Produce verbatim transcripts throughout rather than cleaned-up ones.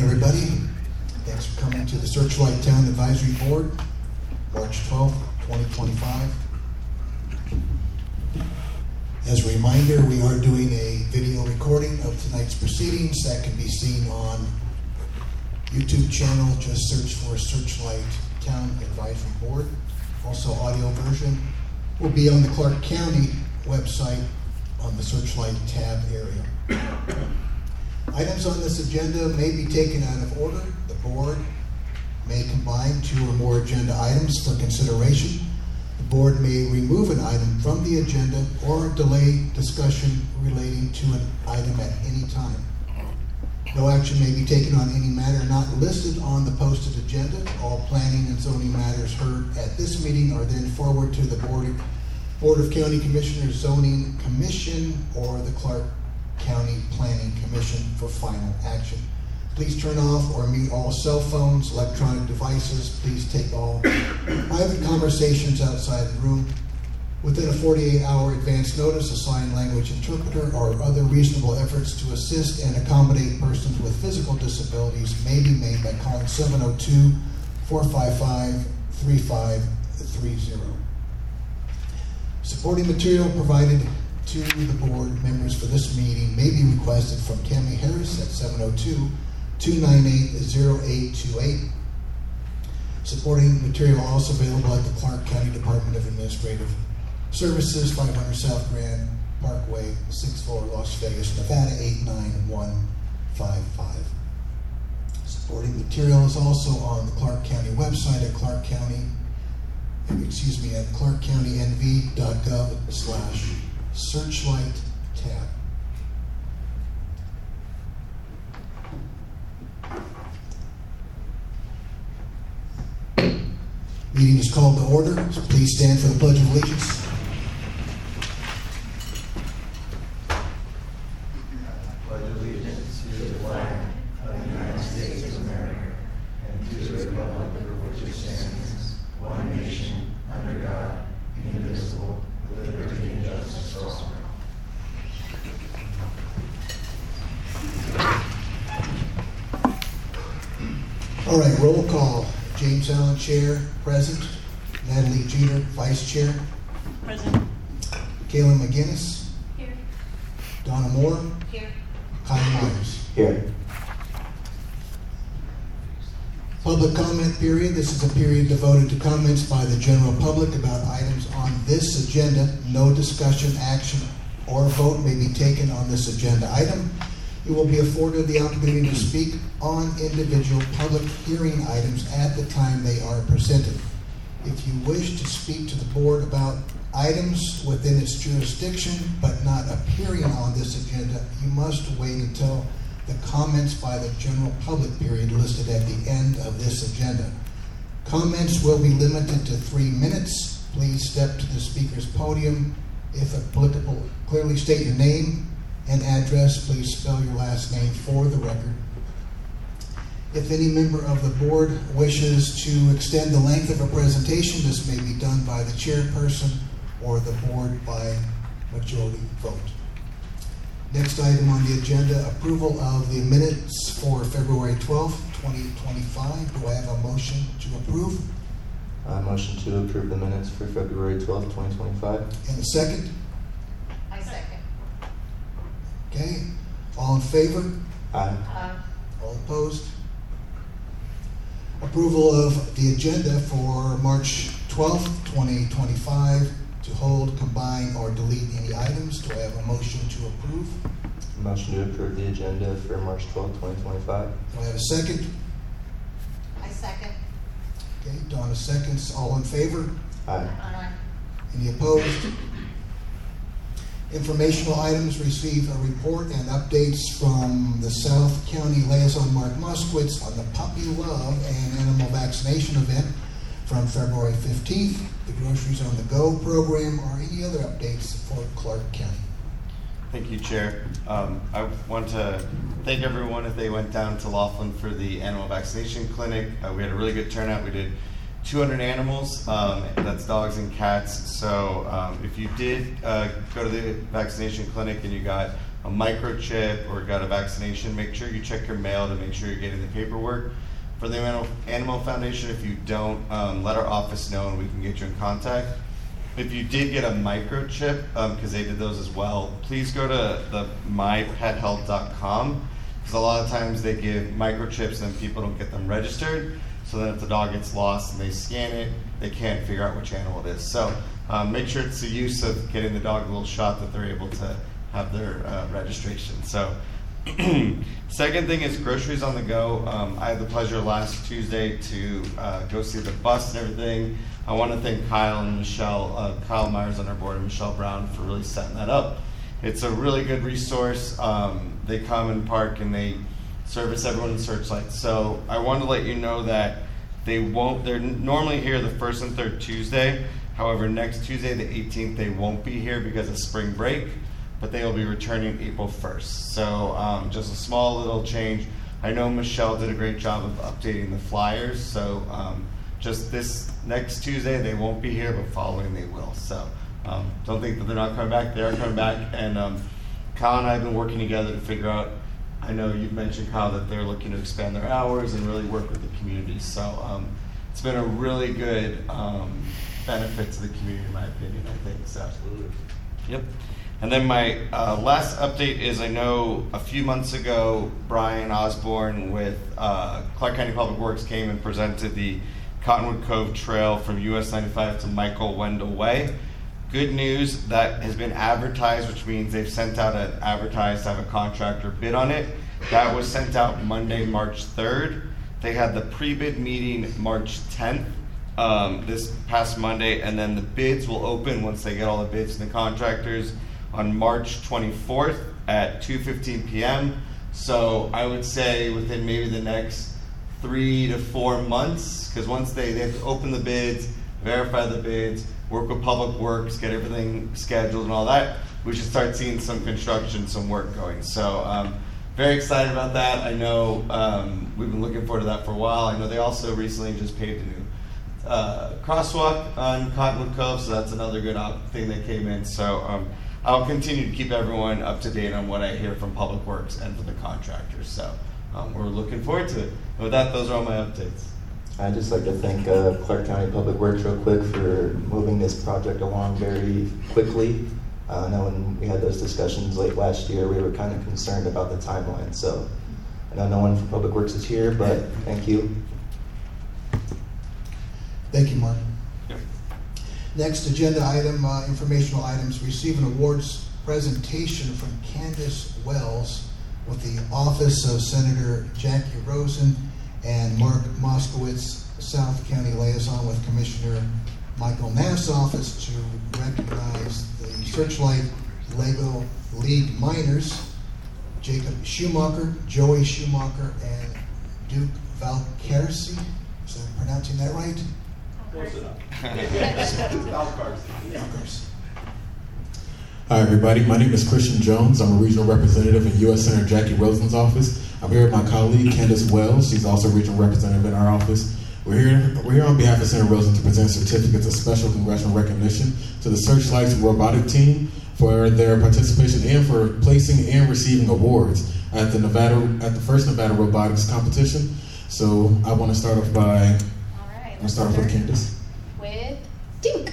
everybody. Thanks for coming to the Searchlight Town Advisory Board, March twelfth, twenty twenty-five. As a reminder, we are doing a video recording of tonight's proceedings that can be seen on YouTube channel. Just search for Searchlight Town Advisory Board. Also, audio version will be on the Clark County website on the Searchlight tab area. Items on this agenda may be taken out of order. The board may combine two or more agenda items for consideration. The board may remove an item from the agenda or delay discussion relating to an item at any time. No action may be taken on any matter not listed on the posted agenda. All planning and zoning matters heard at this meeting are then forwarded to the Board of, Board of County Commissioners Zoning Commission or the Clark County Planning Commission for final action. Please turn off or mute all cell phones, electronic devices. Please take all private conversations outside the room. Within a forty-eight hour advance notice, a sign language interpreter or other reasonable efforts to assist and accommodate persons with physical disabilities may be made by calling seven oh two, four five five, three five three zero. Supporting material provided to the board members for this meeting may be requested from Tammy Harris at seven oh two, two nine eight, zero eight two eight. Supporting material also available at the Clark County Department of Administrative Services, five hundred South Grand Parkway, sixth floor, Las Vegas, Nevada, eight nine one five five. Supporting material is also on the Clark County website at Clark County, excuse me, at clark county n v dot gov slash Searchlight tab. Meeting is called to order. So please stand for the Pledge of Allegiance. Pledge allegiance to the flag of the United States of America and to the republic for which it stands, one nation, under God, indivisible, with liberty and justice for all. All right, roll call. James Allen, Chair, present. Natalie Jeter, Vice Chair. Present. Kayla McGinnis. Here. Donna Moore. Here. Kyle Myers. Here. Public comment period. This is a period devoted to comments by the general public about items on this agenda. No discussion, action, or vote may be taken on this agenda item. You will be afforded the opportunity to speak on individual public hearing items at the time they are presented. If you wish to speak to the board about items within its jurisdiction but not appearing on this agenda, you must wait until the comments by the general public period listed at the end of this agenda. Comments will be limited to three minutes. Please step to the speaker's podium. If applicable, clearly state your name and address. Please spell your last name for the record. If any member of the board wishes to extend the length of a presentation, this may be done by the chairperson or the board by majority vote. Next item on the agenda, approval of the minutes for February twelfth, twenty twenty-five. Do I have a motion to approve? Uh, motion to approve the minutes for February twelfth, twenty twenty-five. And a second? I second. Okay. All in favor? Aye. Uh, All opposed? Approval of the agenda for March twelfth, twenty twenty-five to hold, combine, or delete any items. Do I have a motion to approve? Motion to approve the agenda for March twelfth, twenty twenty-five. Do I have a second? I second. Okay, Donna seconds. All in favor? Aye. Aye. Any opposed? Informational items, receive a report and updates from the South County Liaison Mark Moskowitz on the Puppy Love and Animal Vaccination event from February fifteenth, the Groceries on the Go program, or any other updates for Clark County. Thank you, Chair. Um, I want to thank everyone if they went down to Laughlin for the animal vaccination clinic. Uh, we had a really good turnout. We did two hundred animals, um, that's dogs and cats. So um, if you did uh, go to the vaccination clinic and you got a microchip or got a vaccination, make sure you check your mail to make sure you're getting the paperwork. For the Animal, Animal Foundation, if you don't, um, let our office know and we can get you in contact. If you did get a microchip, because um, they did those as well, please go to the my pet health dot com, because a lot of times they give microchips and people don't get them registered. So then if the dog gets lost and they scan it, they can't figure out which animal it is. So um, make sure it's the use of getting the dog a little shot that they're able to have their uh, registration. So second thing is groceries on the go. Um, I had the pleasure last Tuesday to uh, go see the bus and everything. I want to thank Kyle and Michelle, uh, Kyle Myers on our board and Michelle Brown for really setting that up. It's a really good resource. Um, they come and park and they service everyone in Searchlight. So I want to let you know that they won't, they're normally here the first and third Tuesday. However, next Tuesday, the eighteenth, they won't be here because of spring break, but they will be returning April first. So um, just a small little change. I know Michelle did a great job of updating the flyers. So um, just this next Tuesday, they won't be here, but following they will. So um, don't think that they're not coming back. They are coming back. And um, Kyle and I have been working together to figure out, I know you've mentioned, Kyle, that they're looking to expand their hours and really work with the community. So um, it's been a really good um, benefit to the community, in my opinion, I think. So. Absolutely. Yep. And then my uh, last update is, I know a few months ago, Brian Osborne with uh, Clark County Public Works came and presented the Cottonwood Cove Trail from U S ninety-five to Michael Wendell Way. Good news, that has been advertised, which means they've sent out an advertised to have a contractor bid on it. That was sent out Monday, March third. They had the pre-bid meeting March tenth, um, this past Monday, and then the bids will open once they get all the bids from the contractors on March twenty-fourth at two fifteen p.m. So I would say within maybe the next three to four months, because once they, they have to open the bids, verify the bids, work with Public Works, get everything scheduled and all that, we should start seeing some construction, some work going. So um, very excited about that. I know um, we've been looking forward to that for a while. I know they also recently just paved a new uh, crosswalk on Cottonwood Cove, so that's another good op- thing that came in. So um, I'll continue to keep everyone up to date on what I hear from Public Works and from the contractors. So um, we're looking forward to it. And with that, those are all my updates. I'd just like to thank uh, Clark County Public Works real quick for moving this project along very quickly. Uh, I know when we had those discussions late last year, we were kind of concerned about the timeline. So I know no one from Public Works is here, but thank you. Thank you, Mark. Yep. Next agenda item, uh, informational items. Receive an awards presentation from Candace Wells with the Office of Senator Jackie Rosen and Mark Moskowitz, South County Liaison with Commissioner Michael Nass' office, to recognize the Searchlight Lego League minors, Jacob Schumacher, Joey Schumacher, and Duke Valcarsi. Is that pronouncing that right? Close enough. Valcarsi. Hi, everybody. My name is Christian Jones. I'm a regional representative in U S Senator Jackie Rosen's office. I'm here with my colleague, Candace Wells. She's also a regional representative in our office. We're here, we're here on behalf of Senator Rosen to present certificates of special congressional recognition to the Searchlight's robotic team for their participation and for placing and receiving awards at the Nevada at the first Nevada Robotics Competition. So I want to start off by, All right, I'm going to start off with Candace. With Duke.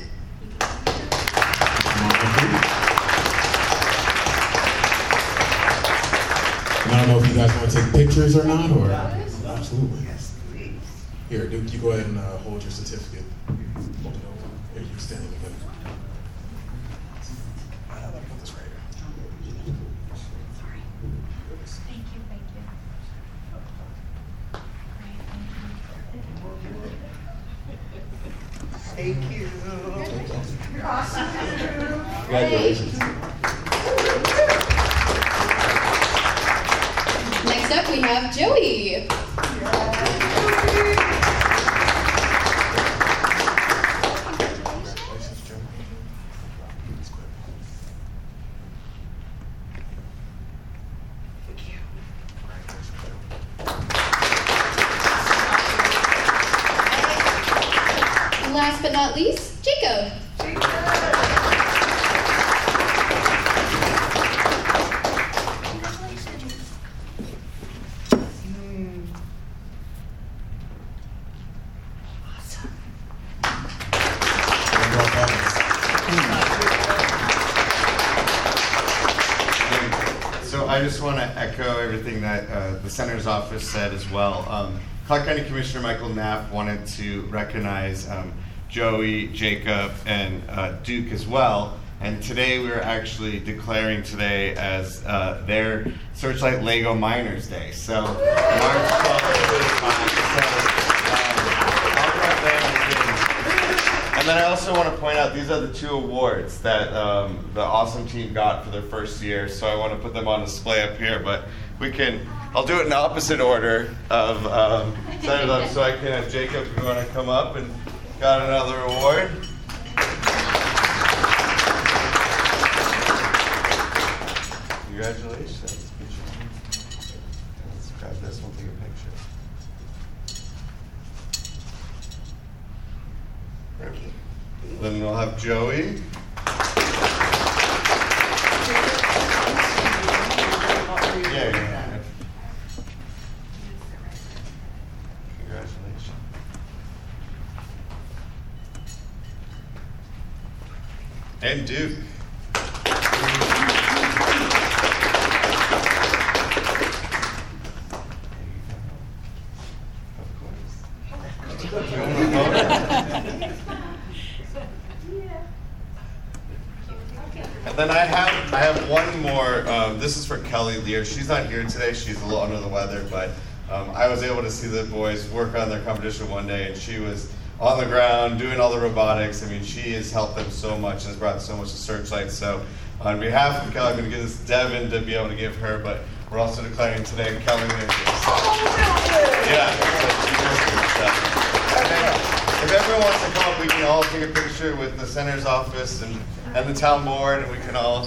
And I don't know if you guys want to take pictures or not, or absolutely. Here, Duke, you go ahead and uh, hold your certificate. Hold it over. Here, you stand in the middle. Uh, let me put this right here. Sorry. Thank you, thank you. Thank you. Congratulations. Next up, we have Joey. Congratulations, Joe. That's quick. Thank you. Last but not least, Jacob. I just want to echo everything that uh, the Senator's office said as well. Um, Clark County Commissioner Michael Knapp wanted to recognize um, Joey, Jacob, and uh, Duke as well. And today we're actually declaring today as uh, their Searchlight Lego Miners Day. So, March twelfth, and then I also want to point out these are the two awards that um, the awesome team got for their first year. So I want to put them on display up here, but we can. I'll do it in opposite order of um, so I can have Jacob, if you want to come up, and got another award. Congratulations. Let's grab this one, take a picture. Then we'll have Joey. Yeah, yeah. Congratulations. And Duke. And then I have I have one more. Um, this is for Kelly Lear. She's not here today. She's a little under the weather, but um, I was able to see the boys work on their competition one day, and she was on the ground doing all the robotics. I mean, she has helped them so much and has brought so much to Searchlight. So on behalf of Kelly, I'm going to give this to Devin to be able to give her, but we're also declaring today Kelly Lear. Yeah. If everyone wants to come up, we can all take a picture with the Senator's office and, and the town board, and we can all.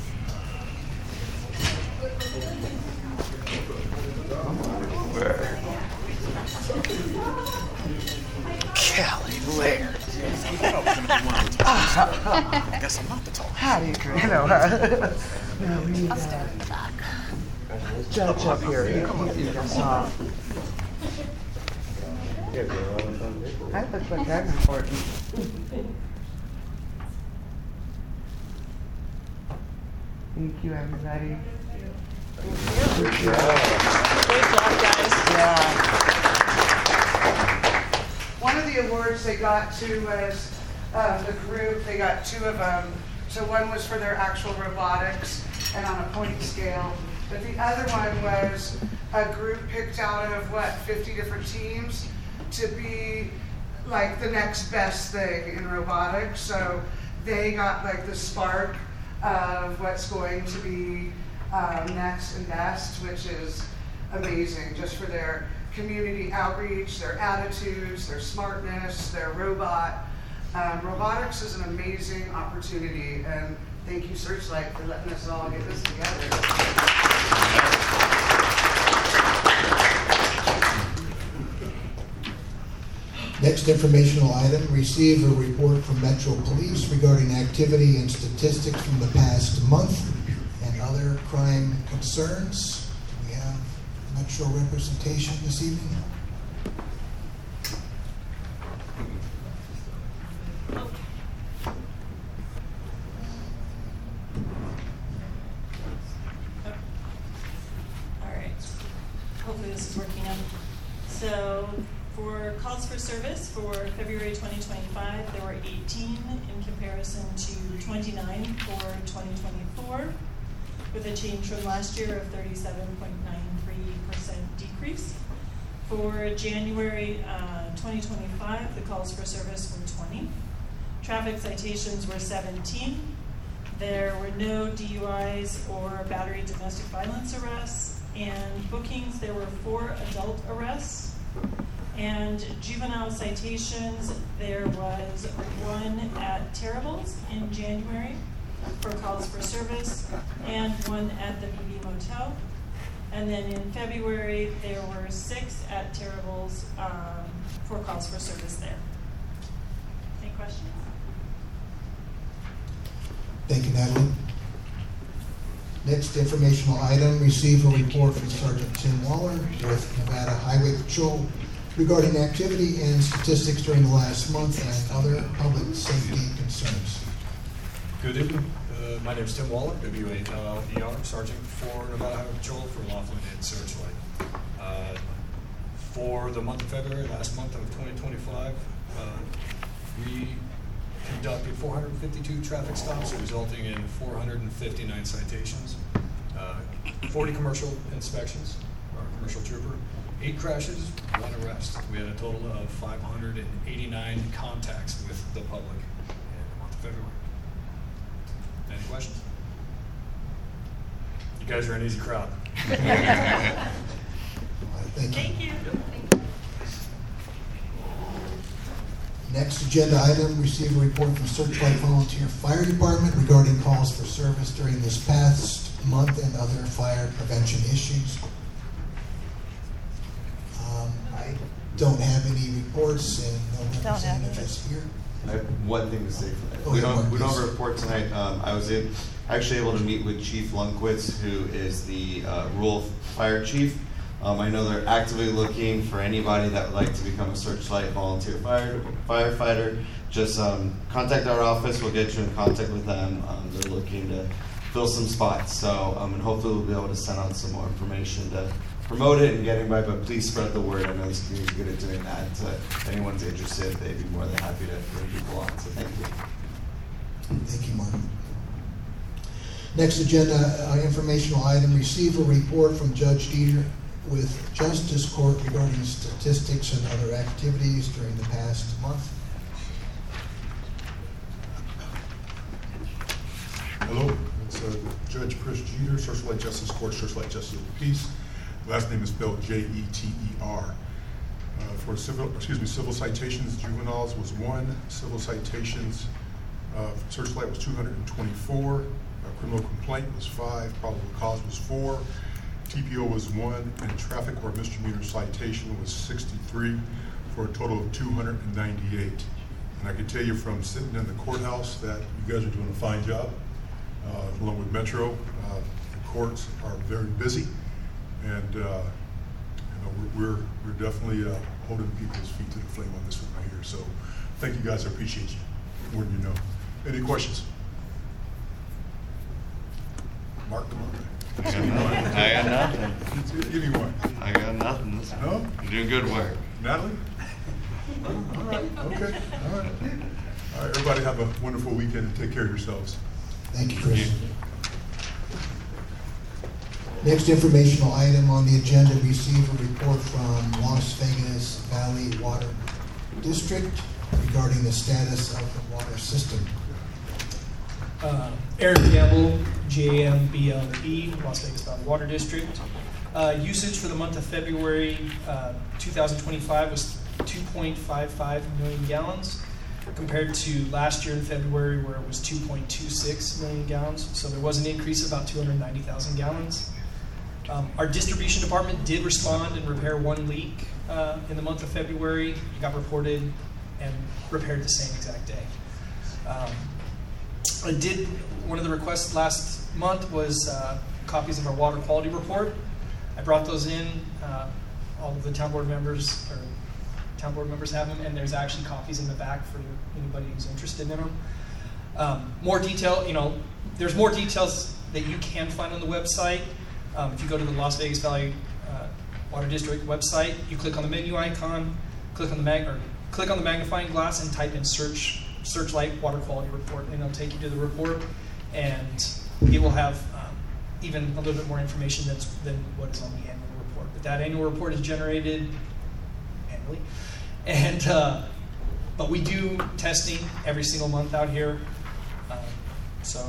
Where? Kelly Laird. I guess I'm not the tall. How do you do? You know, huh? No, we need that. Judge up here. You come up here. I look like I'm important. Thank you, everybody. Great job, guys. Yeah. One of the awards they got to was um, the group. They got two of them. So one was for their actual robotics and on a point scale. But the other one was a group picked out of, what, fifty different teams to be like the next best thing in robotics. So they got like the spark of what's going to be um, next and best, which is amazing just for their community outreach, their attitudes, their smartness, their robot. Um, robotics is an amazing opportunity, and thank you, Searchlight, for letting us all get this together. Next informational item, receive a report from Metro Police regarding activity and statistics from the past month and other crime concerns. Do we have Metro representation this evening? All right. Hopefully this is working out. So for calls for service for February twenty twenty-five, there were eighteen in comparison to twenty-nine for twenty twenty-four, with a change from last year of thirty-seven point nine three percent decrease. For January uh, twenty twenty-five, the calls for service were twenty. Traffic citations were seventeen. There were no D U Is or battery domestic violence arrests. And bookings, there were four adult arrests. And juvenile citations, there was one at Terrible's in January for calls for service, and one at the B B Motel. And then in February, there were six at Terrible's um, for calls for service there. Any questions? Thank you, Natalie. Next informational item, receive a report from Sergeant Tim Waller with Nevada Highway Patrol regarding activity and statistics during the last month and other public safety concerns. Good evening. Uh, my name is Tim Waller, W A L L E R, Sergeant for Nevada Highway Patrol for Laughlin and Searchlight. Uh, for the month of February, last month of twenty twenty-five, uh, we conducted four hundred fifty-two traffic stops, resulting in four hundred fifty-nine citations, uh, forty commercial inspections, our commercial trooper, eight crashes, one arrest. We had a total of five hundred eighty-nine contacts with the public in the month of February. Any questions? You guys are an easy crowd. Thank you. Thank you. Next agenda item, receive a report from Searchlight Volunteer Fire Department regarding calls for service during this past month and other fire prevention issues. Um, I don't have any reports and no Don't have representatives here. I have one thing to say for that. Go We ahead, don't, Mark, we don't have a please. report tonight. Um, I was in, actually able to meet with Chief Lundquist, who is the uh, rural fire chief. Um, I know they're actively looking for anybody that would like to become a Searchlight volunteer fire firefighter. Just um, contact our office. We'll get you in contact with them. Um, they're looking to fill some spots. So, um, and hopefully we'll be able to send out some more information to promote it and get anybody, but please spread the word. I know this community's good at doing that. So if anyone's interested, they'd be more than happy to bring people on. So thank you. Thank you, Mark. Next agenda uh, informational item, receive a report from Judge Dieter with Justice Court regarding statistics and other activities during the past month. Hello, it's uh, Judge Chris Jeter, Searchlight Justice Court, Searchlight Justice of the Peace. Last name is spelled J E T E R. Uh, for civil, excuse me, civil citations, juveniles was one. Civil citations, uh, Searchlight was two hundred twenty-four. Uh, criminal complaint was five. Probable cause was four. T P O was one, and traffic or misdemeanor citation was sixty-three, for a total of two hundred ninety-eight. And I can tell you from sitting in the courthouse that you guys are doing a fine job, uh, along with Metro. Uh, the courts are very busy, and uh, you know we're, we're we're definitely uh, holding people's feet to the flame on this one right here. So thank you guys. I appreciate you more than you know. Any questions? Mark, come on. I got nothing. I got nothing. Give me one. I got nothing. No? You're doing good work. Natalie? Oh, all right, okay, all right. All right, everybody have a wonderful weekend and take care of yourselves. Thank you, Chris. Next informational item on the agenda, receive a report from Las Vegas Valley Water District regarding the status of the water system. Uh, Eric Gamble, J M B L E, Las Vegas Valley Water District. Uh, usage for the month of February uh, two thousand twenty-five was two point five five million gallons, compared to last year in February where it was two point two six million gallons. So there was an increase of about two hundred ninety thousand gallons. Um, our distribution department did respond and repair one leak uh, in the month of February. It got reported and repaired the same exact day. Um, I did, one of the requests last month was uh, copies of our water quality report. I brought those in. Uh, all of the town board members, or town board members have them, and there's actually copies in the back for anybody who's interested in them. Um, more detail, you know, there's more details that you can find on the website. Um, if you go to the Las Vegas Valley uh, Water District website, you click on the menu icon, click on the mag, or click on the magnifying glass, and type in search Searchlight Water Quality Report, and it'll take you to the report, and it will have um, even a little bit more information than, than what is on the annual report. But that annual report is generated annually, and uh, but we do testing every single month out here. Um, so,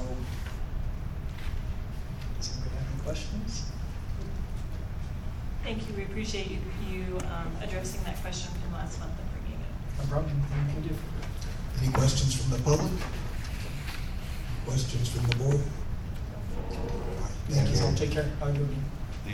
does anybody have any questions? Thank you. We appreciate you, you um, addressing that question from last month and bringing it. No problem. Anything we can do. Any questions from the public? Questions from the board? Thank you. So take care. Have a good one. Thank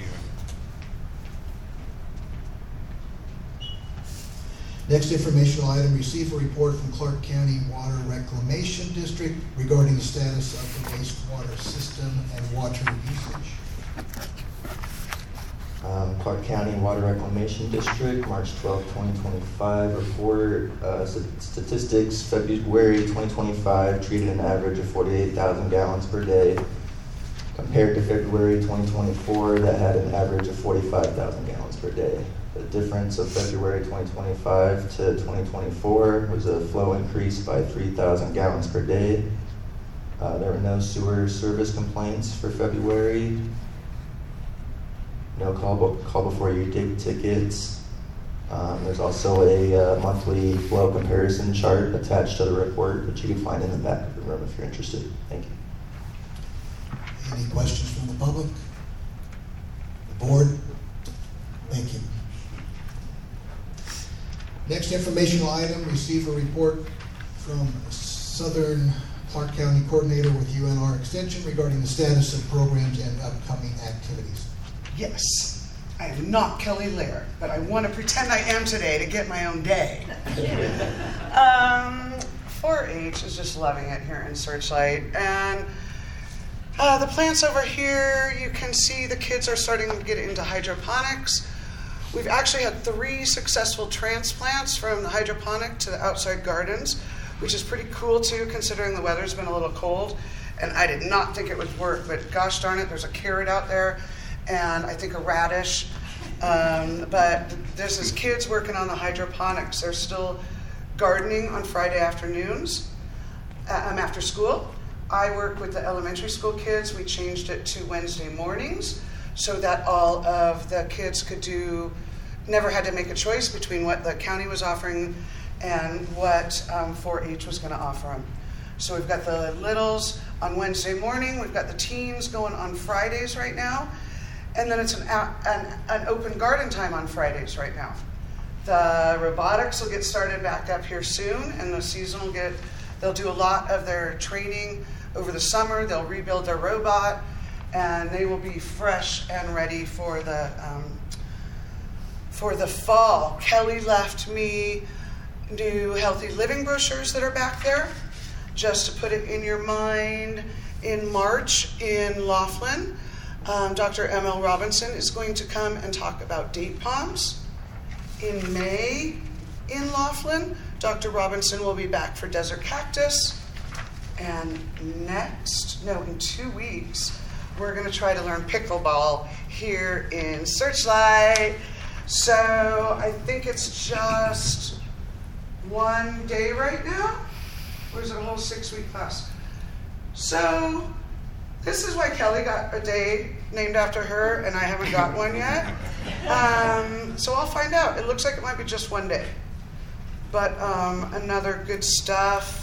you. Next informational item, receive a report from Clark County Water Reclamation District regarding the status of the wastewater system and water usage. Um, Clark County Water Reclamation District, March twelfth, twenty twenty-five report. Uh, st- statistics, February twenty twenty-five treated an average of forty-eight thousand gallons per day, compared to February twenty twenty-four that had an average of forty-five thousand gallons per day. The difference of February twenty twenty-five to twenty twenty-four was a flow increase by three thousand gallons per day. Uh, there were no sewer service complaints for February. No call, be- call before you dig tickets. Um, there's also a uh, monthly flow comparison chart attached to the report that you can find in the back of the room if you're interested. Thank you. Any questions from the public? The board? Thank you. Next informational item, receive a report from Southern Clark County Coordinator with U N R Extension regarding the status of programs and upcoming activities. Yes, I am not Kelly Lair, but I want to pretend I am today to get my own day. um, four H is just loving it here in Searchlight. And uh, the plants over here, you can see the kids are starting to get into hydroponics. We've actually had three successful transplants from the hydroponic to the outside gardens, which is pretty cool too, considering the weather's been a little cold. And I did not think it would work, but gosh darn it, there's a carrot out there, and I think a radish. Um, but there's these kids working on the hydroponics. They're still gardening on Friday afternoons, um, after school. I work with the elementary school kids. We changed it to Wednesday mornings so that all of the kids could do, never had to make a choice between what the county was offering and what um, four H was going to offer them. So we've got the littles on Wednesday morning. We've got the teens going on Fridays right now. And then it's an, an, an open garden time on Fridays right now. The robotics will get started back up here soon, and the season will get, they'll do a lot of their training over the summer. They'll rebuild their robot, and they will be fresh and ready for the um, for the fall. Kelly left me new healthy living brochures that are back there, just to put it in your mind. In March in Laughlin, um, Doctor M L Robinson is going to come and talk about date palms. In May in Laughlin, Doctor Robinson will be back for desert cactus. And next, no, in two weeks, we're going to try to learn pickleball here in Searchlight. So I think it's just one day right now, or is it a whole six-week class? So this is why Kelly got a day named after her, and I haven't got one yet. Um, so I'll find out. It looks like it might be just one day. But um, another good stuff.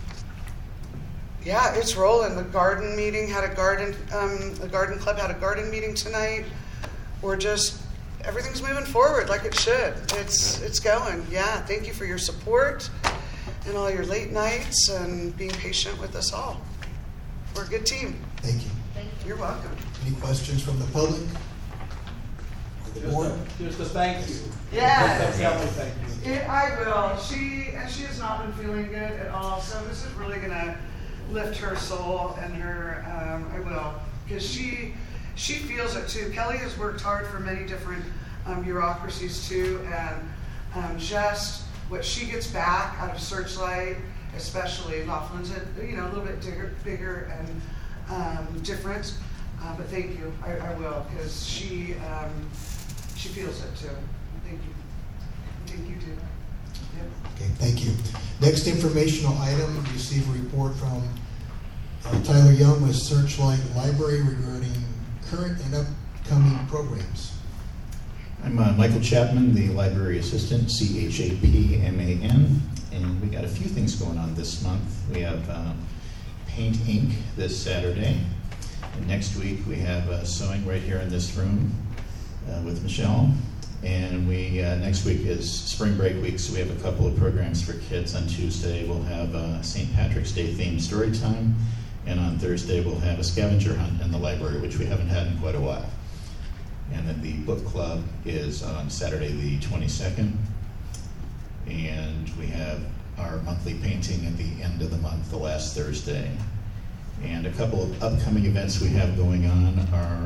Yeah, it's rolling. The garden meeting had a garden, um, the garden club had a garden meeting tonight. We're just, everything's moving forward like it should. It's it's going. Yeah, thank you for your support and all your late nights and being patient with us all. We're a good team. Thank you. Thank you. You're welcome. Any questions from the public? Or the board? Just a thank you. Yes. Tell me thank you. It, I will. She and she has not been feeling good at all. So this is really gonna lift her soul and her. Um, I will, because she she feels it too. Kelly has worked hard for many different um, bureaucracies too, and um, just what she gets back out of Searchlight, especially Laughlin's, a, you know, a little bit bigger, bigger and um, different. Uh, but thank you. I, I will, because she um, she feels it too. Thank you. Thank you too. Yep. Okay, thank you. Next informational item, receive a report from uh, Tyler Young with Searchlight Library regarding current and upcoming programs. I'm uh, Michael Chapman, the library assistant, C H A P M A N, and we got a few things going on this month. We have uh, Paint Incorporated this Saturday, and next week we have uh, sewing right here in this room uh, with Michelle. And we uh, next week is spring break week, so we have a couple of programs for kids. On Tuesday we'll have uh, Saint Patrick's Day themed story time, and on Thursday we'll have a scavenger hunt in the library, which we haven't had in quite a while. And then the book club is on Saturday the twenty-second, and we have our monthly painting at the end of the month, the last Thursday. And a couple of upcoming events we have going on are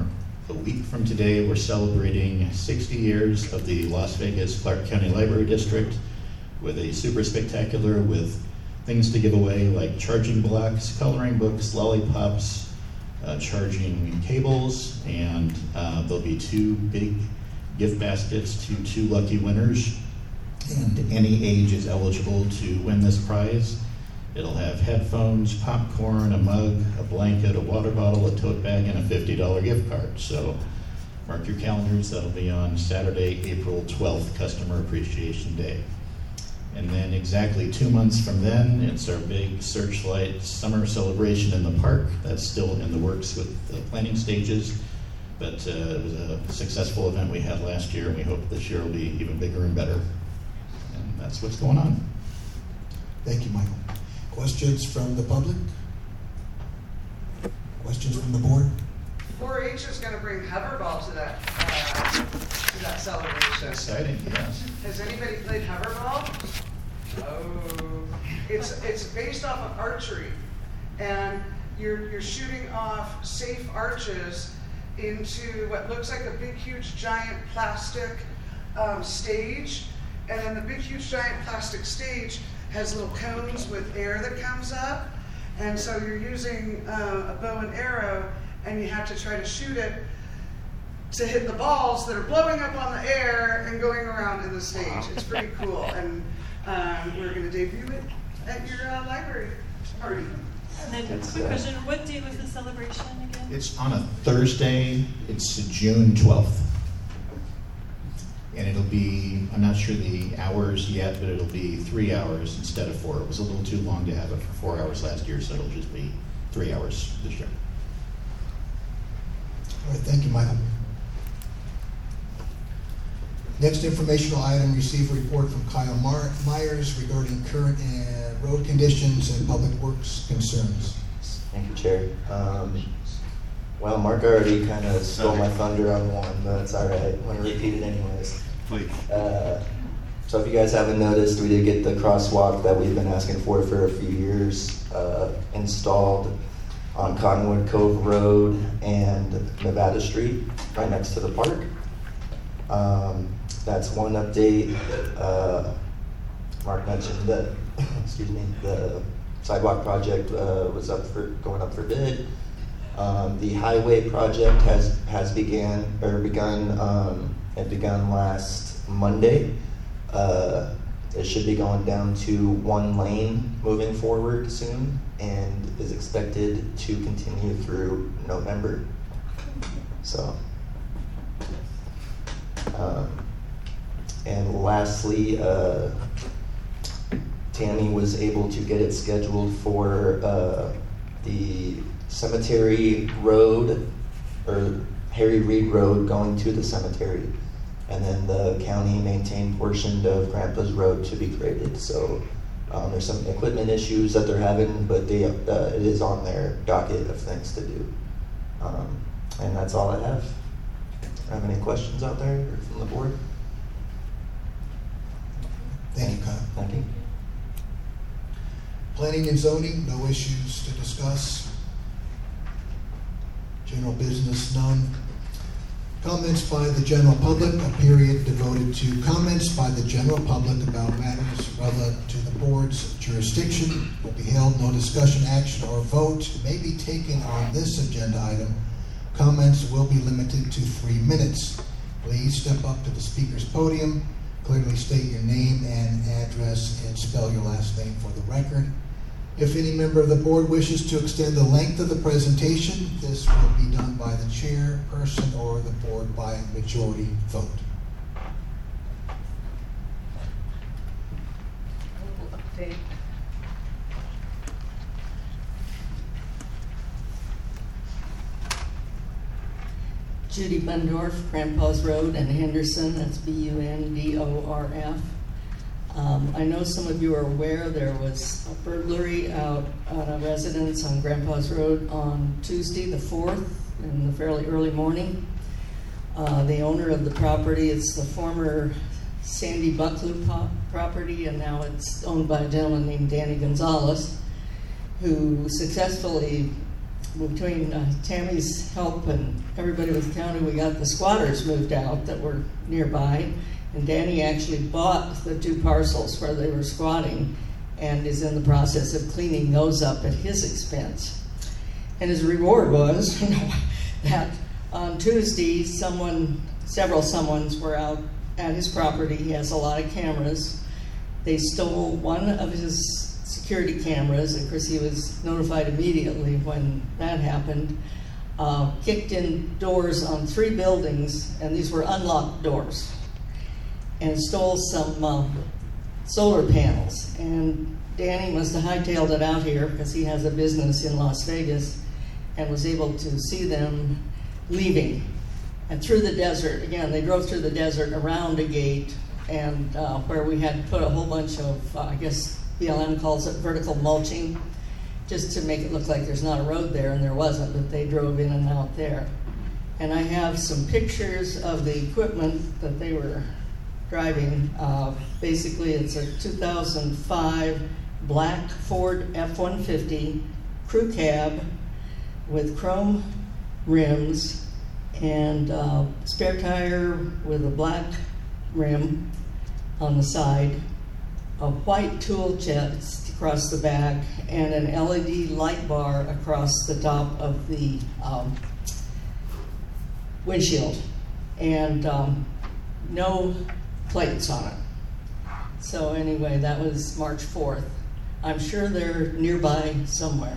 a week from today, we're celebrating sixty years of the Las Vegas Clark County Library District with a super spectacular with things to give away like charging blocks, coloring books, lollipops, uh, charging cables, and uh, there'll be two big gift baskets to two lucky winners. And any age is eligible to win this prize. It'll have headphones, popcorn, a mug, a blanket, a water bottle, a tote bag, and a fifty dollar gift card. So mark your calendars. That'll be on Saturday, April twelfth, Customer Appreciation Day. And then exactly two months from then, it's our big Searchlight Summer Celebration in the park. That's still in the works with the planning stages. But uh, it was a successful event we had last year, and we hope this year will be even bigger and better. And that's what's going on. Thank you, Michael. Questions from the public? Questions from the board? four H is going to bring hoverball to that uh, to that celebration. Exciting, yes. Has anybody played hoverball? Oh, it's it's based off of archery, and you're you're shooting off safe arches into what looks like a big, huge, giant plastic um, stage, and then the big, huge, giant plastic stage has little cones with air that comes up, and so you're using uh, a bow and arrow, and you have to try to shoot it to hit the balls that are blowing up on the air and going around in the stage. It's pretty cool, and um, we're going to debut it at your uh, library party. And then, quick question, what date was the celebration again? It's on a Thursday. It's June twelfth. And it'll be, I'm not sure the hours yet, but it'll be three hours instead of four. It was a little too long to have it for four hours last year, so it'll just be three hours this year. All right, thank you, Michael. Next informational item, receive a report from Kyle Mar- Myers regarding current uh, road conditions and public works concerns. Thank you, Chair. Um, well, Mark already kind of stole my thunder on one, but it's all right. I'm going to repeat it anyways. Please. Uh, so if you guys haven't noticed, we did get the crosswalk that we've been asking for for a few years uh, installed on Cottonwood Cove Road and Nevada Street, right next to the park. Um, that's one update. Uh, Mark mentioned that, excuse me, the sidewalk project uh, was up for going up for bid. Um, the highway project has has began or begun. Um, it begun last Monday. Uh, it should be going down to one lane moving forward soon, and is expected to continue through November. So, um, and lastly, uh, Tammy was able to get it scheduled for uh, the Cemetery Road, or Harry Reid Road going to the cemetery, and then the county maintained portion of Grandpa's Road to be graded. So um, there's some equipment issues that they're having, but they, uh, it is on their docket of things to do. Um, and that's all I have. Have any questions out there or from the board? Thank you, Kyle. Thank you. Planning and zoning, no issues to discuss. General business, none. Comments by the general public, a period devoted to comments by the general public about matters relevant to the board's jurisdiction will be held. No discussion, action, or vote may be taken on this agenda item. Comments will be limited to three minutes. Please step up to the speaker's podium, clearly state your name and address, and spell your last name for the record. If any member of the board wishes to extend the length of the presentation, this will be done by the chairperson or the board by majority vote. Update. Judy Bundorf, Grandpa's Road and Henderson, that's B U N D O R F. Um, I know some of you are aware there was a burglary out at a residence on Grandpa's Road on Tuesday the fourth in the fairly early morning. Uh, the owner of the property, it's the former Sandy Bucklew po- property, and now it's owned by a gentleman named Danny Gonzalez, who successfully between uh, Tammy's help and everybody with the county, we got the squatters moved out that were nearby. And Danny actually bought the two parcels where they were squatting and is in the process of cleaning those up at his expense. And his reward was, you know, that on Tuesday, someone, several someones were out at his property. He has a lot of cameras. They stole one of his security cameras. Of course, he was notified immediately when that happened. Uh, kicked in doors on three buildings, and these were unlocked doors, and stole some uh, solar panels. And Danny must have hightailed it out here because he has a business in Las Vegas and was able to see them leaving. And through the desert, again, they drove through the desert around a gate, and uh, where we had put a whole bunch of, uh, I guess B L M calls it vertical mulching, just to make it look like there's not a road there, and there wasn't, but they drove in and out there. And I have some pictures of the equipment that they were driving. Uh, basically, it's a two thousand five black Ford F one fifty crew cab with chrome rims and uh, spare tire with a black rim on the side, a white tool chest across the back, and an L E D light bar across the top of the um, windshield, and um, no plates on it. So anyway, that was March fourth. I'm sure they're nearby somewhere.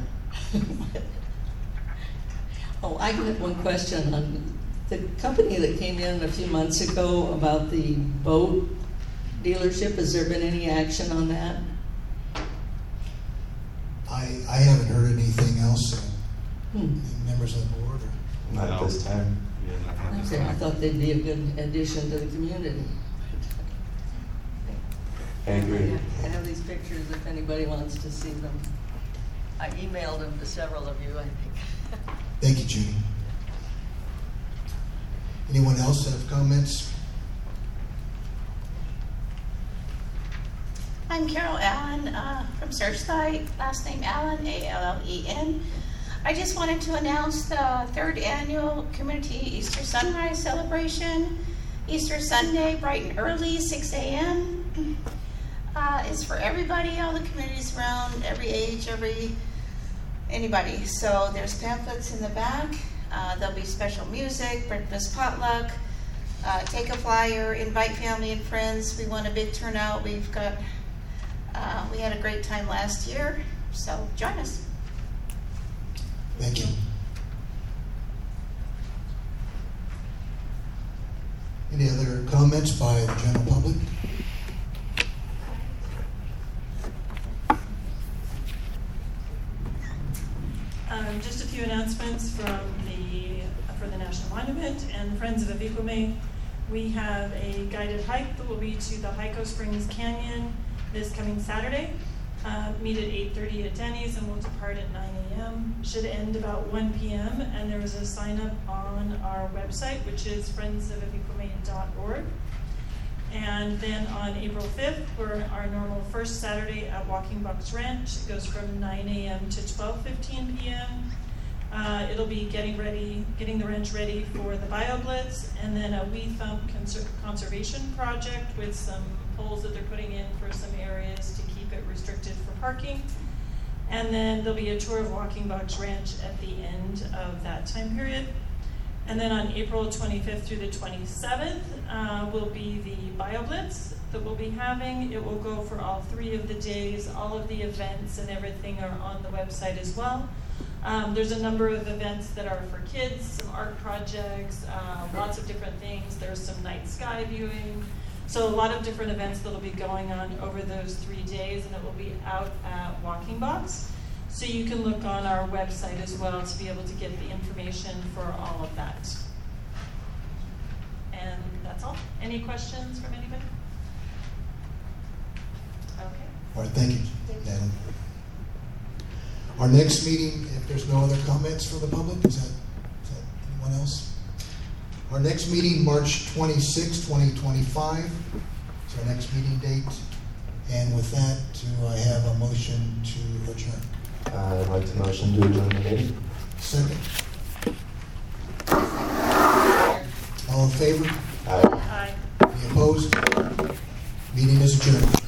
Oh, I got one question on the company that came in a few months ago about the boat dealership. Has there been any action on that? I, I haven't heard anything else. Uh, Hmm. Members of the board? Or? Not at this time. Yeah, nothing at this Okay, I time. thought they'd be a good addition to the community. I agree. I have these pictures if anybody wants to see them. I emailed them to several of you, I think. Thank you, Judy. Anyone else have comments? I'm Carol Allen uh, from Searchlight, last name Allen, A L L E N. I just wanted to announce the third annual Community Easter Sunrise Celebration. Easter Sunday, bright and early, six a.m. Uh, it's for everybody, all the communities around, every age, every anybody. So there's pamphlets in the back. Uh, there'll be special music, breakfast potluck. Uh, take a flyer, invite family and friends. We want a big turnout. We've got, uh, we had a great time last year, so join us. Thank you. Any other comments by the general public? Um, just a few announcements from the for the National Monument and Friends of Aviquame. We have a guided hike that will be to the Hyco Springs Canyon this coming Saturday. Uh, meet at eight thirty at Denny's and we'll depart at nine a.m. Should end about one p.m. and there is a sign up on our website, which is friends of aviquame dot org. And then on April fifth, we're our normal first Saturday at Walking Bucks Ranch. It goes from nine a.m. to twelve fifteen p.m. Uh, it'll be getting ready, getting the ranch ready for the BioBlitz, and then a We Thump conser- conservation project with some poles that they're putting in for some areas to keep it restricted for parking. And then there'll be a tour of Walking Bucks Ranch at the end of that time period. And then on April twenty-fifth through the twenty-seventh uh, will be the BioBlitz that we'll be having. It will go for all three of the days. All of the events and everything are on the website as well. Um, there's a number of events that are for kids, some art projects, uh, lots of different things. There's some night sky viewing. So a lot of different events that will be going on over those three days, and it will be out at Walking Box. So you can look on our website as well to be able to get the information for all of that. And that's all. Any questions from anybody? Okay. All right, thank you, Natalie. Our next meeting, if there's no other comments from the public, is that, is that anyone else? Our next meeting, March twenty-sixth, twenty twenty-five, is our next meeting date. And with that, do I have a motion to adjourn? Uh, I'd like to motion to adjourn the meeting. Second. All in favor? Aye. Any opposed? Meeting is adjourned.